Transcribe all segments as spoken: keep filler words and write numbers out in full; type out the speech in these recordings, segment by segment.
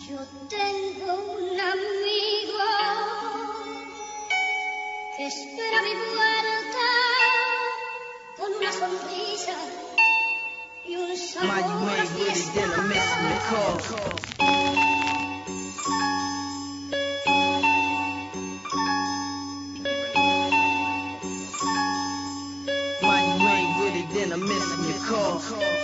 Yo tengo un amigo que espera mi puerta con una sonrisa y un sabor Man, you a ain't with it, fiesta. then I'm missing your call. Man, you ain't with it, then I'm missing your call.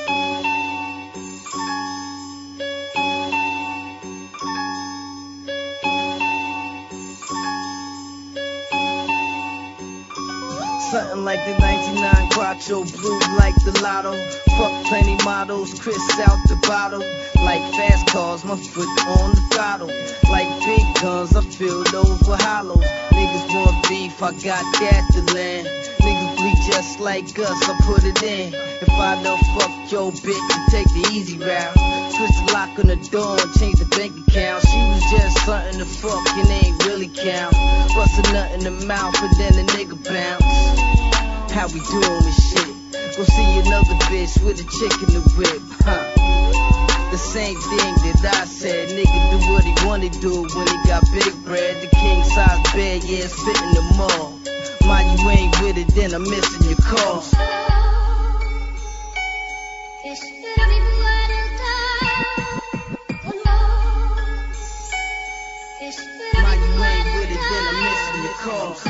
Something like the ninety-nine Quattro, blue like the lotto. Fuck plenty models, Chris out the bottle. Like fast cars, my foot on the throttle. Like big guns, I filled over hollows. Niggas want beef, I got that to land. Niggas bleed just like us, I put it in. If I don't fuck your bitch and take the easy route, switch the lock on the door and change the bank account. She was just something to fuck and ain't really count. Bust a nut in the mouth and then the nigga bounce. How we doing this shit? Go see another bitch with a chick in the whip, huh? The same thing that I said. Nigga do what he wanna do when he got big bread. The king size bed, yeah, it's fitting the mall. Mind you ain't with it, then I'm missing your calls. Que espera mi puerta con amor. Que espera Mind mi you puerta ain't with it, then I'm missing your calls.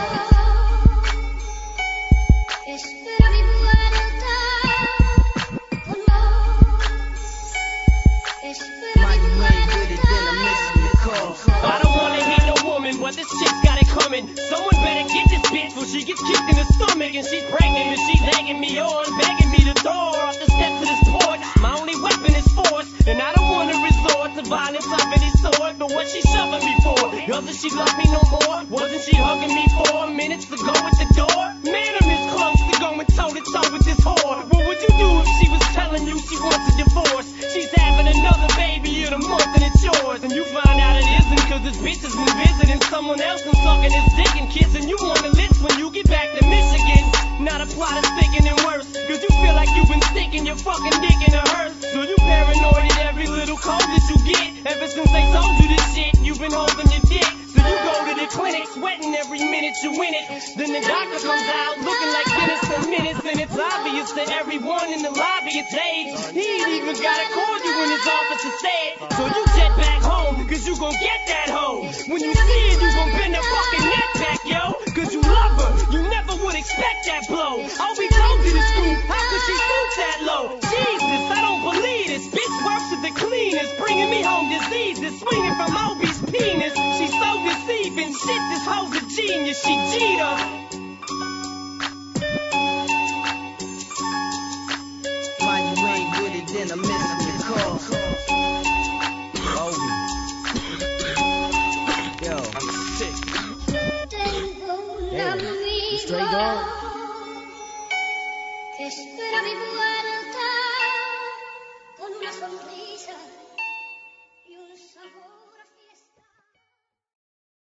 Que espera mi puerta con amor. Que espera Mind mi you ain't with it, then I'm puerta. missing your calls. I don't wanna hear no woman, but this chick's got it coming. Someone better get this bitch before she gets kicked in the stomach. And she's pregnant and she's egging me on, begging me to throw her off the steps of this porch. My only weapon is force, and I don't wanna resort to violence of any sort. But what she shoving me for? Doesn't she love me no more? Wasn't she hugging me four minutes to go at the door? Man, I'm this close to going toe to toe with this whore. What would you do if she was telling you she wants a divorce? She's having another baby in a month and it's yours. And you find out it isn't, cause this bitch has been visiting someone else and sucking his dick and kissing. You wanna list when you get back to Michigan. Not a plot is thinking and worse, cause you feel like you've been sticking your fucking dick in a hearse. So you paranoid at every little cold that you get. Ever since they told you this shit, you've been holding your dick. So you go to the clinic, sweating every minute you win it. Then the doctor comes out looking like Dennis for minutes. And it's obvious to everyone in the lobby it's AIDS. He ain't even gotta call you when his officer said. So you jet back home, cause you gon' get that hoe. When you see it, you gon' bend the fucking neck back, yo. Cause you love her, you never would expect that blow. I'll be told you the scoop, how could she stoop that low? Jesus, I don't believe this. Bitch works at the cleaners, bringing me home diseases, swinging from Obi's penis. She's so deceiving, shit, this hoe's a genius, she cheater. Mind you ain't with it, then I'm missing your calls. Obi. Yo, I'm sick. Tengo un Damn. amigo You straight dog? que espera mi puerta con una sonrisa